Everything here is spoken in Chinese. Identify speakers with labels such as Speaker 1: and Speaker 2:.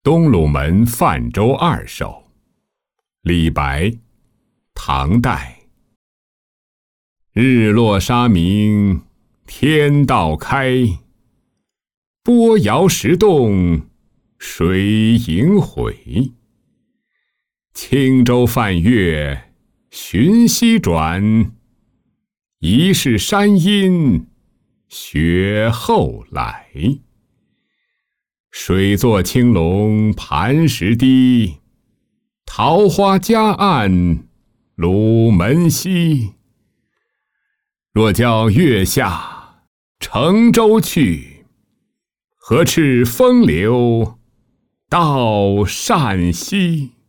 Speaker 1: 东鲁门泛舟二首，李白，唐代。日落沙明天道开，波摇石动水萦回。轻舟泛月寻溪转，疑是山阴雪后来。水作青龙磐石低，桃花夹岸鲁门西。若教月下乘舟去，何赤风流到善西。